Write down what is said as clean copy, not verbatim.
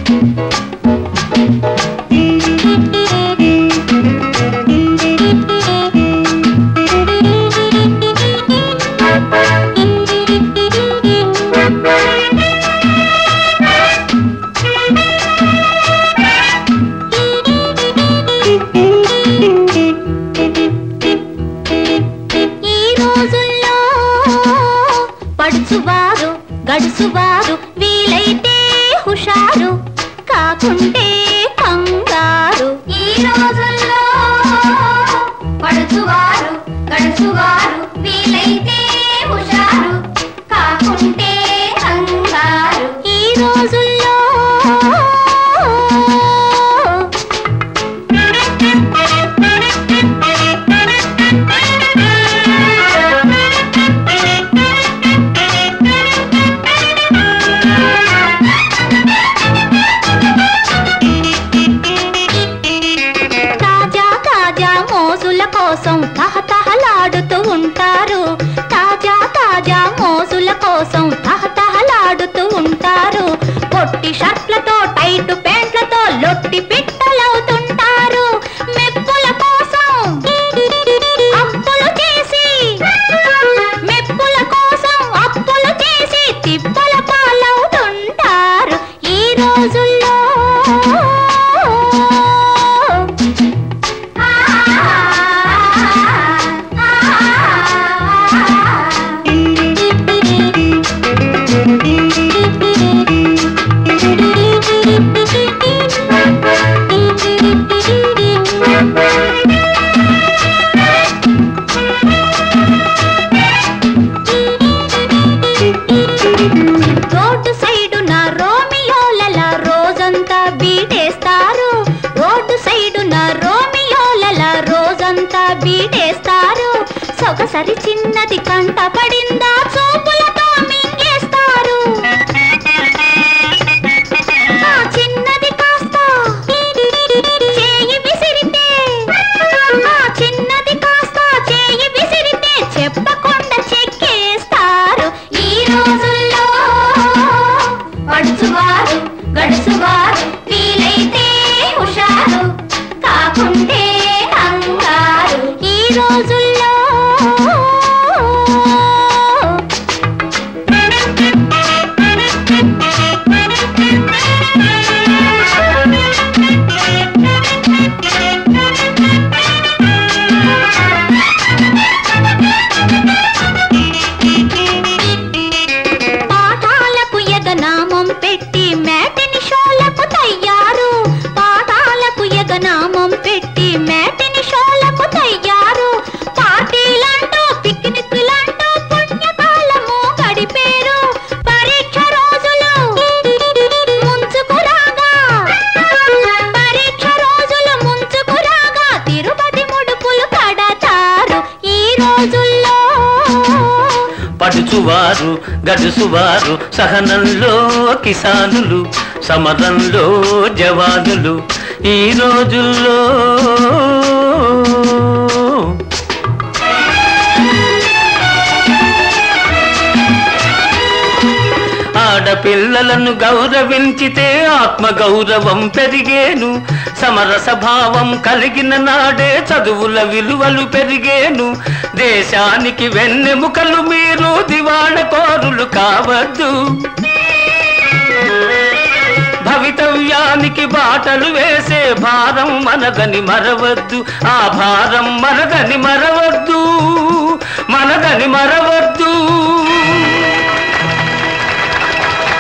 పడుచువారు గడుసువారు వీలైతే హుషారు కాకుంటే కంగారు. ఈ రోజుల్లో పడుచువారు గడుసువారు వీలైతే హుషారు కాకుంటే కంగారు. ఈ రోజుల్లో కోసం తహతహలాడుతూ ఉంటారు. తాజా తాజా మోజుల కోసం తహతహలాడుతూ ఉంటారు. పొట్టి షర్ట్లతో టైట్ ప్యాంట్లతో లొట్టి పిట్టలవుతుంటారు. మెప్పుల కోసం అప్పులు చేసి మెప్పుల కోసం అప్పులు చేసి తిప్పల పాలవుతుంటారు. ఈ రోజుల్లో రోడ్డు సైడున రోమియోల రోజంతా బీటేస్తారు. రోడ్డు సైడున రోమియోల రోజంతా బీటేస్తారు. సొగసరి చిన్నది కంట పడిందా చూపులతో మింగేస్తారు. ఆ చిన్నది కాస్త చేయి విసిరితే ఆ చిన్నది కాస్త చేయి విసిరితే చెప్పకుండా చెక్కేస్తారు. ఈ రోజుల్లో పడుచువారు గడుసువారు వీలైతే హుషారు కాకుంటే కంగారు. ఈ రోజుల్లో పాఠాలకు ఎగనామం పెట్టి మ్యాటిని షోలకు తయ్యారు. పాఠాలకు ఎగనామం పెట్టి మ్యాటిని షోలకు తయ్యారు. పార్టీలంటూ పిక్నిక్లంటూ పుణ్యకాలము గడిపేరు. పరీక్ష రోజులు ముంచుకురాగా పరీక్ష రోజులు ముంచుకురాగా తిరుపతి ముడుపులు కడతారు. ఈ రోజుల్లో పడుచువారు గడుసువారు సహనంలో కిసానులు సమరంలో జవానులు. ఈ రోజుల్లో ఆడపిల్లలను గౌరవించితే ఆత్మగౌరవం పెరిగేను. సమరస భావం కలిగిన నాడే చదువుల విలువలు పెరిగేను. దేశానికి వెన్నెముకలు మీరు దివాళకోరులు కావద్దు. భవితవ్యానికి బాటలు వేసే భారం మనదని మరవద్దు. ఆ భారం మనదని మరవ